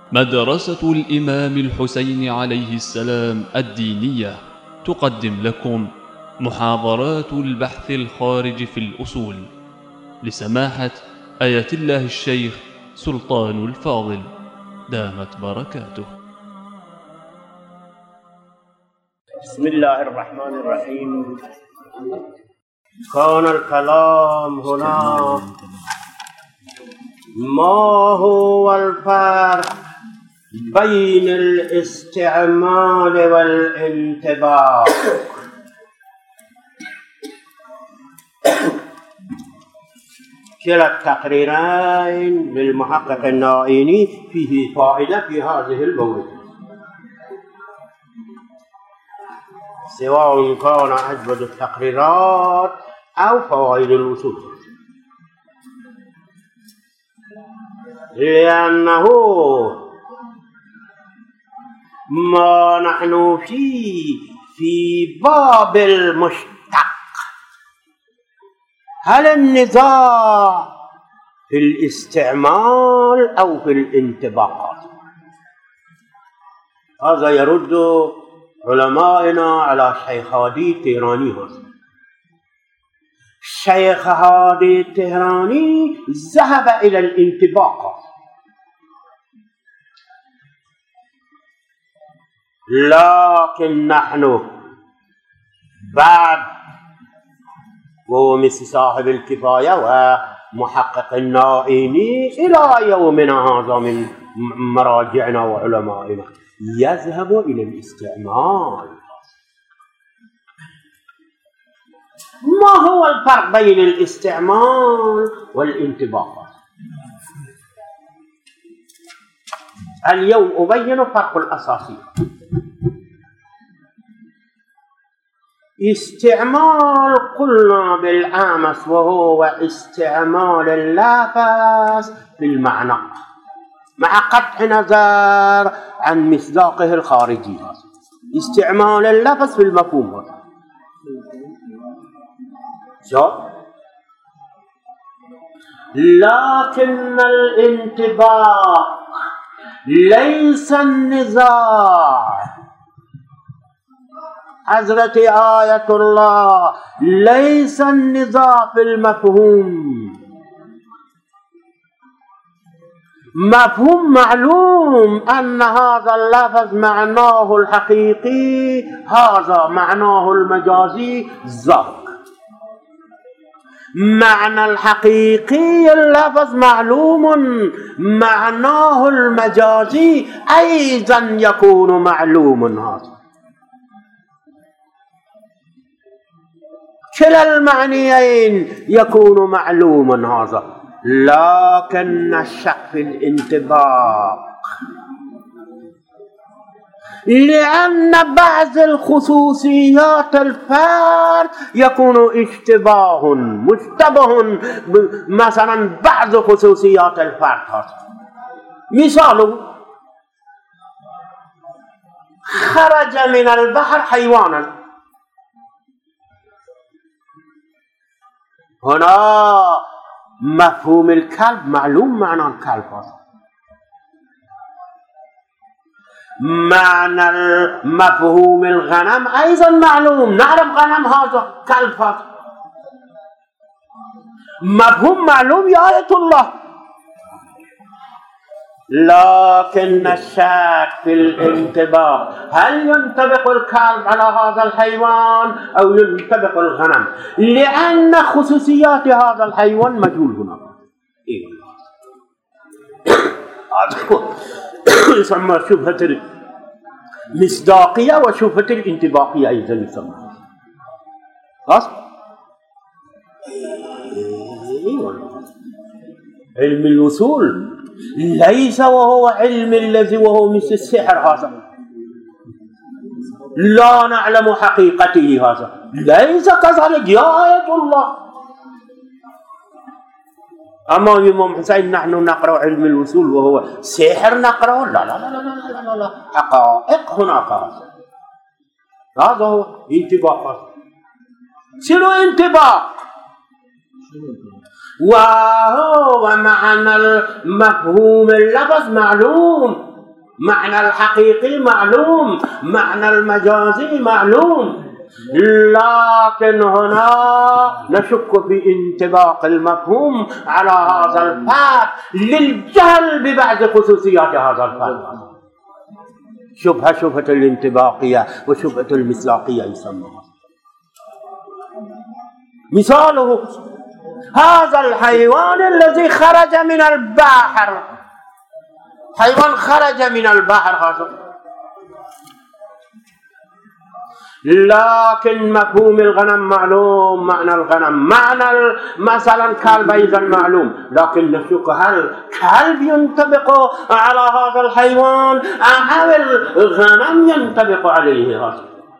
مدرسة الإمام الحسين عليه السلام الدينية تقدم لكم محاضرات البحث الخارج في الأصول لسماحة آية الله الشيخ سلطان الفاضل دامت بركاته. بسم الله الرحمن الرحيم. كان الكلام هنا ما هو الفرق بين الاستعمال والانطباق. كلا التقريرين للمحقق النائيني فيه فائدة في هذه المورد، سواء كان أجود التقريرات أو فوائد الوصول، لأنه ما نحن فيه في باب المشتق. هل النزاع في الاستعمال أو في الانطباقات؟ هذا يرد علمائنا على الشيخ هادي التهراني. الشيخ هادي التهراني ذهب إلى الانطباقات، لكن نحن بعد، وهو مثل صاحب الكفاية ومحقق النائيني إلى يومنا هذا من مراجعنا وعلمائنا، يذهب إلى الاستعمال. ما هو الفرق بين الاستعمال والانطباقات؟ اليوم أبين الفرق الأساسي. استعمال قلنا بالأمس وهو استعمال اللفظ بالمعنى مع قطع نظر عن مصداقه الخارجي. استعمال اللفظ في المفهوم، لكن الانطباق ليس النزاع. حضرت آية الله ليس النزاع في المفهوم. مفهوم معلوم أن هذا اللفظ معناه الحقيقي، هذا معناه المجازي، ذاك معنى الحقيقي اللفظ معلوم، معناه المجازي أيضا يكون معلوم. هذا كلا المعنيين يكون معلوم هذا، لكن الشك في الانطباق، لأن بعض الخصوصيات الفرد يكون اشتباه مشتبه، مثلا بعض خصوصيات الفرد. مثال: خرج من البحر حيوانا، هنا مفهوم الكلب معلوم، معنى الكلب معنى مفهوم الغنم أيضا معلوم، نعرف غنم هذا، كلب هذا، مفهوم معلوم يا آية الله. لكن الشك في الانطباق، هل ينطبق الكلب على هذا الحيوان أو ينطبق الغنم؟ لأن خصوصيات هذا الحيوان مجهول هنا. يسمى شبهة المصداقية وشبهة الانطباقية أيضا يسمى. خلاص؟ علم الوصول ليس وهو علم الذي وهو مثل السحر، هذا لا نعلم حقيقته، هذا ليس كذلك يا آية الله. أما الإمام حسين نحن نقرأ علم الوصول وهو سحر نقرأ؟ لا لا لا لا لا لا، حقائق هناك. هذا هو انطباق. شنو انطباق؟ وهو معنى المفهوم اللفظ معلوم، معنى الحقيقي معلوم، معنى المجازي معلوم، لكن هنا نشك في انطباق المفهوم على هذا الفرد للجهل ببعض خصوصيات هذا الفرد. شبهة الانطباقية وشبهة المصداقية يسمونها. مثاله هذا الحيوان الذي خرج من البحر، حيوان خرج من البحر هذا، لكن مفهوم الغنم معلوم، معنى الغنم، معنى مثلا كلب أيضا معلوم، لكن نشك هل كلب ينطبق على هذا الحيوان أم الغنم ينطبق عليه هذا.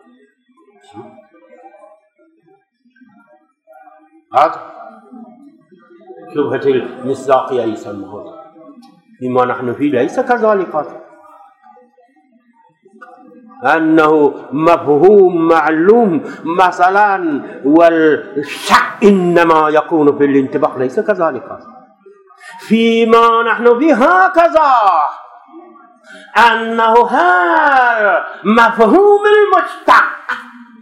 شبهة المصداقية يسمونها. بما نحن فيه ليس كذلك، أنه مفهوم معلوم مثلا والشك إنما يكون في الانطباق، ليس كذلك. فيما نحن فيه هكذا، أنه هذا مفهوم المشتق،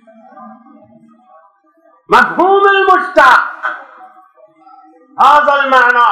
مفهوم المشتق هذا المعنى،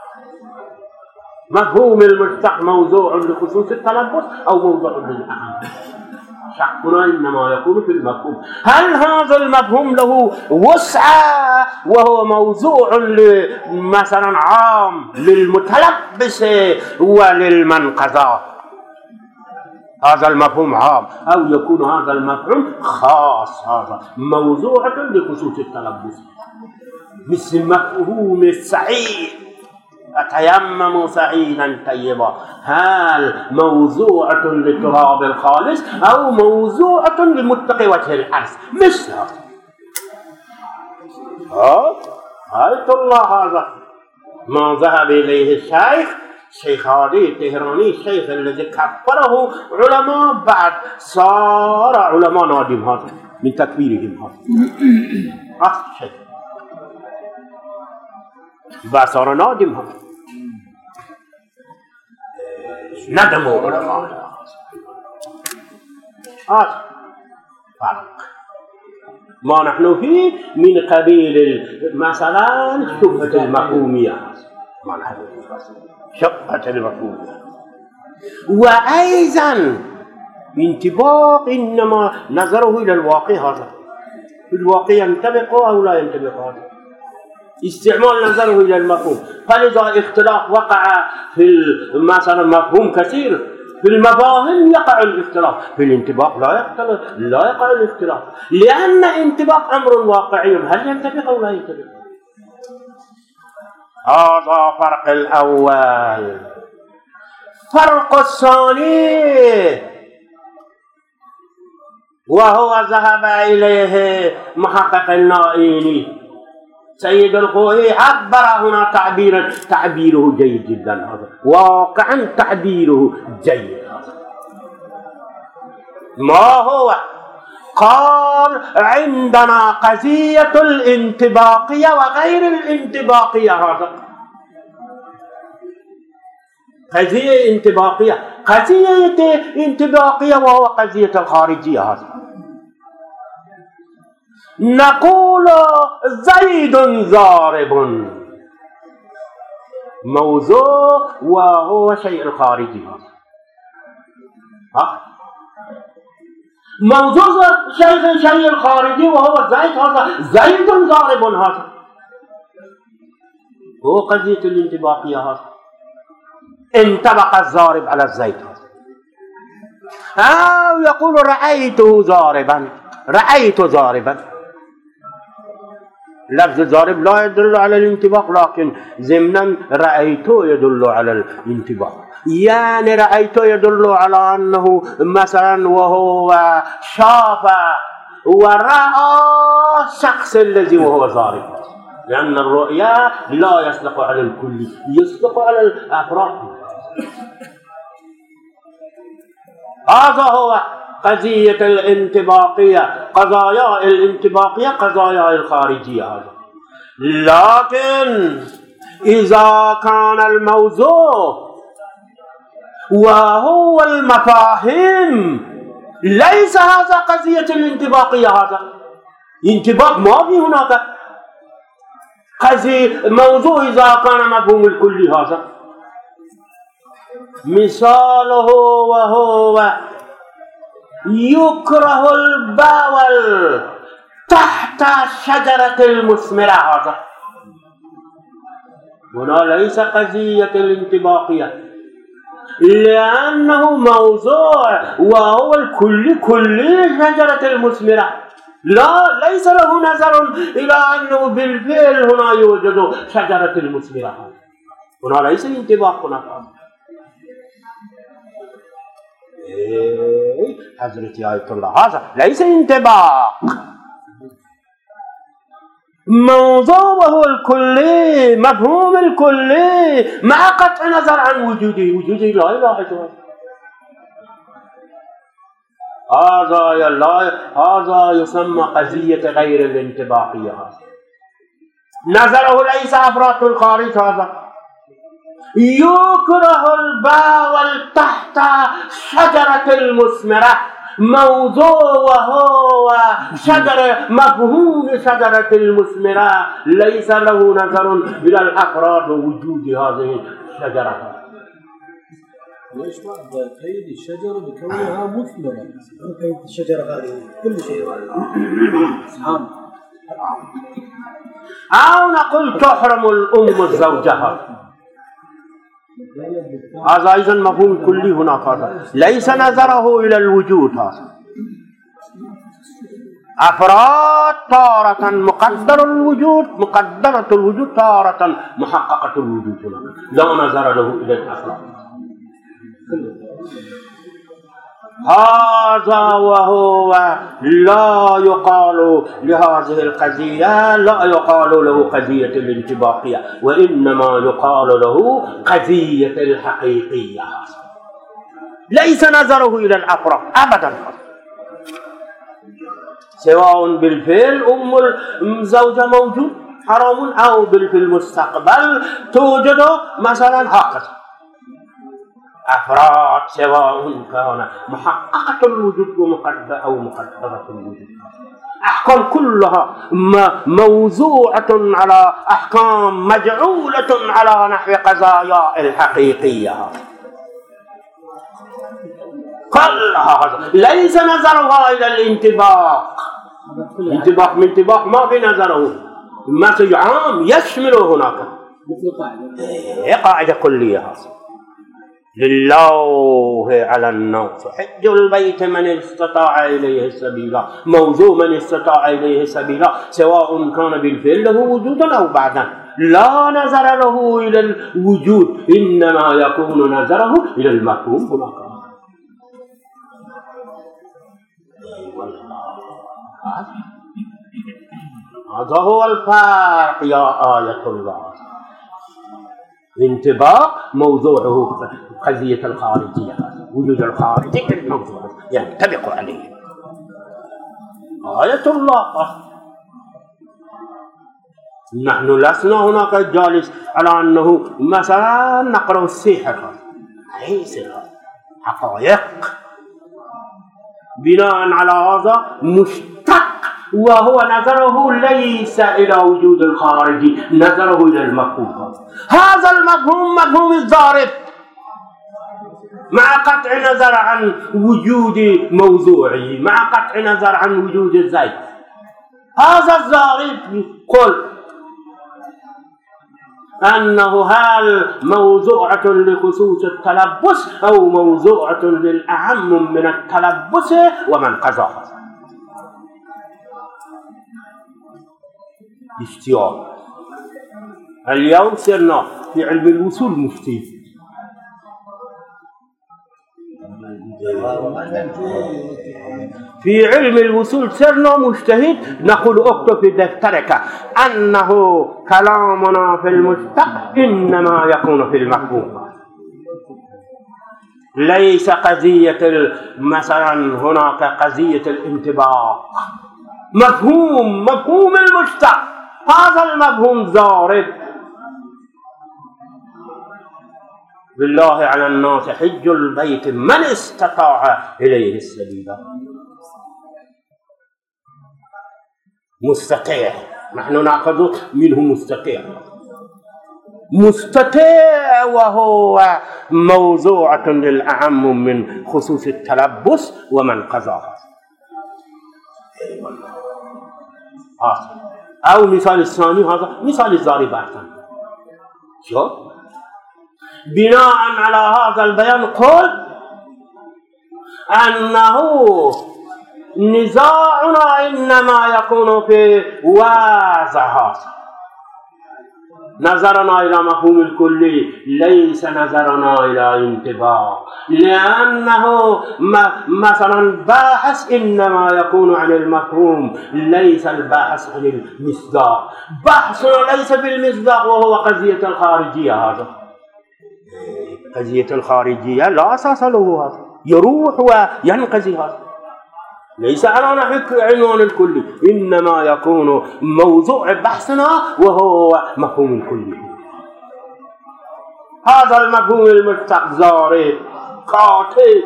مفهوم المشتق موضوع لخصوص التلبس أو موضوع للأهم. شكنا إنما يكون في المفهوم. هل هذا المفهوم له وسعة وهو موضوع مثلا عام للمتلبس وللمنقذة، هذا المفهوم عام، أو يكون هذا المفهوم خاص، هذا موضوع لخصوص التلبس، مثل مفهوم السعيد، أتيمموا سعيدا طيبا، هل موضوعة للتراب الخالص أو موضوعة لمتقي وجه الأرض؟ مثل آية الله هذا ما ذهب إليه الشيخ هادي الطهراني، الشيخ الذي كفره علماء بعد صار علماء نادم هذا من تكفيرهم هذا الشيخ بعد صار نادم هذا ندموا علماء. فرق ما نحن فيه من قبيل مثلا شبهة المفهومية، ما نحن شبهة المفهومية، وأيضا انطباق إنما نظره إلى الواقع، هذا الواقع ينطبق أو لا ينطبق، هذا استعمال نظره إلى المفهوم. فلذا اختلاف وقع في مثلا مفهوم كثير، في المفاهيم يقع الاختلاف، في الانطباق لا يقع الاختلاف، لأن انطباق أمر واقعي، هل ينطبق أو لا ينطبق؟ هذا فرق الأول. فرق الثاني وهو ذهب إليه محقق النائيني سيد الخوئي، عبر هنا تعبيره جيد جدا، هذا واقعا تعبيره جيد. ما هو؟ قال عندنا قضية الانطباقية وغير الانطباقية، هذا قضية انطباقية، قضية انطباقية وهو قضية الخارجية. هذا نقول زيد ضارب، موضوع وهو شيء الخارجي، موضوع شيء الخارجي وهو زيد، هذا زيد ضارب، هذا هو قضية الانطباقية. هذا انطبق الضارب على الزيد، أو يقول رأيته ضاربا، رأيت ضاربا. لفظ ضارب لا يدل على الانطباق، لكن ضمنا رأيته يدل على الانطباق، يعني رأيته يدل على أنه مثلا وهو شاف ورأى شخص الذي وهو ضارب، لأن الرؤيا لا يصدق على الكل، يصدق على الأفراد. هذا هو قضية الانطباقية، قضايا الانطباقية قضايا الخارجية. هذا لكن إذا كان الموضوع وهو المفاهيم. ليس هذا قضية الانطباقية، هذا انطباق ما في هناك قضية موضوع إذا كان مفهوم الكلي. هذا مثاله وهو يكره البول تحت شجرة المثمرة. هذا هنا ليس قضية الانطباقية، لأنه موضوع وهو الكل كل شجرة المثمرة. لا، ليس له نظر إلى أنه بالفعل هنا يوجد شجرة المثمرة. هنا ليس انطباق. هناك حضرت آية الله، هذا ليس انطباق. موضوعه الكلي، مفهوم الكلي، مع قطع نظر عن وجوده لا إله إلا الله. هذا يسمى قضية غير الانطباقية. نظره ليس أفراد الخارج. هذا يكره البول تحت شجرة المثمرة، موضوع وهو مفهوم شجرة المثمرة، ليس له نظر إلى الأفراد ووجود هذه الشجرة. ليش ما قيد الشجرة بكونها مثمرة؟ قيد الشجرة هذه كل شيء. سبحان. أو نقول تحرم الأم زوجها. هذا أيضا مفهوم كلي هناك. هذا ليس نظره إلى الوجود. هذا أفراد تارة مقدرة الوجود، تارة محققة الوجود. هناك لا نظر له إلى الأفراد. هذا وهو لا يقال لهذه القضية، لا يقال له قضية الانطباقية، وإنما يقال له قضية الحقيقية. ليس نظره إلى الأفراد أبدا، سواء بالفعل أم الزوجة موجود حرام، أو في المستقبل توجد مثلا هكذا أفراد، سواء كان محققة الوجود أو مقدرة الوجود. أحكام كلها موضوعة على أحكام مجعولة على نحو قضايا الحقيقية كلها. ليس نظرها إلى الانطباق. انطباق ما في نظره، ما عام يشمله هناك قاعدة كلية. لله على الناس حج البيت من استطاع إليه سبيلا. موضوع من استطاع إليه سبيلا سواء كان بالفعل له وجودا أو بعدا، لا نظر له إلى الوجود، إنما يكون نظره إلى المفهوم هناك. هذا هو الفرق يا آية الله. انطباق موضوعه قضية الخارجية، وجود الخارجي الموضوع ينطبق عليه. آية الله. نحن لسنا هناك جالس على أنه مثلا نقرأ السحر، أي سحر حقائق بناء على هذا مشتق، وهو نظره ليس إلى وجود الخارجي، نظره إلى المفهوم. هذا المفهوم مفهوم الضارب مع قطع نظر عن وجود موضوعه، مع قطع نظر عن وجود الزيت. هذا الضارب قل أنه هل موضوعة لخصوص التلبس أو موضوعة للأعم من التلبس ومن قضاها. اشتياق. اليوم صرنا في علم الوصول مفتي، في علم الوصول صرنا مجتهد نقول اكتب في دفترك أنه كلامنا في المشتق إنما يكون في المفهوم. ليس قضية مثلا هناك قضية الانطباق، مفهوم المشتق. هذا المفهوم ضارب بالله على الناس حج البيت من استطاع إليه السبيل. مستطيع، نحن نأخذ منه مستطيع. مستطيع وهو موضوعة للأعم من خصوص التلبس ومن قضاها. أو مثال الثاني، هذا مثال الضارب أحسن. شوف بناء على هذا البيان قل أنه نزاعنا إنما يكون في وازعات. نظرنا إلى مفهوم الكلي ليس نظرنا إلى انتباه، لأنه مثلا باحث إنما يكون عن المفهوم، ليس الباحث عن المصداق. بحثنا ليس بالمصداق وهو قضية الخارجية. هذا قضية الخارجية لا أساس له، هذا يروح وينقضي. هذا ليس على نحو عنوان الكلي، إنما يكون موضوع بحثنا وهو مفهوم الكلي. هذا المفهوم المستقذر قاطع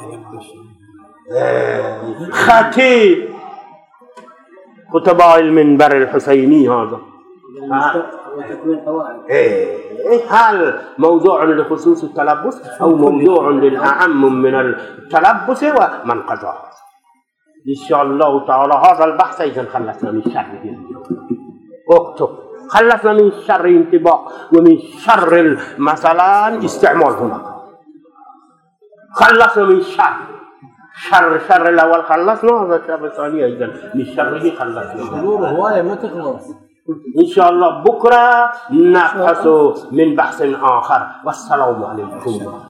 خطيب خطباء المنبر الحسيني. هذا هل موضوع لخصوص التلبس أو موضوع للأعم من التلبس ومن قضاه؟ إن شاء الله تعالى هذا البحث إذا خلصنا من شر. اكتب خلصنا من شر انتباه ومن شر مثلا استعمال هنا. خلصنا من شر الأول خلصنا، هذا الشر الثاني أيضا من شره خلصنا. هواية ما تخلص. إن شاء الله بكرة نبحث من بحث آخر. والسلام عليكم.